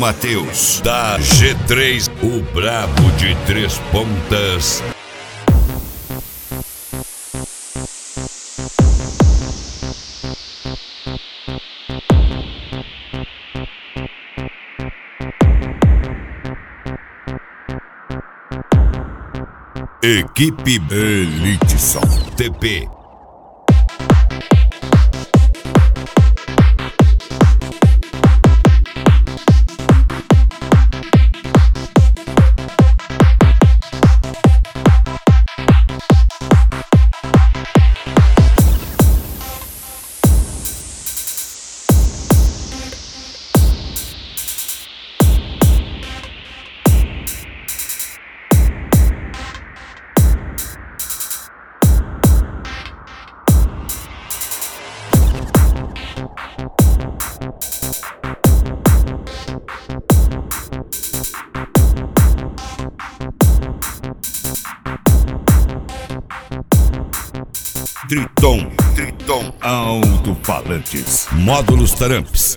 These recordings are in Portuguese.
Matheus, da G3, o brabo de 3 pontas. Equipe Elite Som TP. Triton Alto-Falantes, módulos Taramps.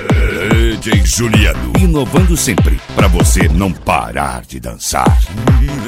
DJ Juliano, inovando sempre, pra você não parar de dançar.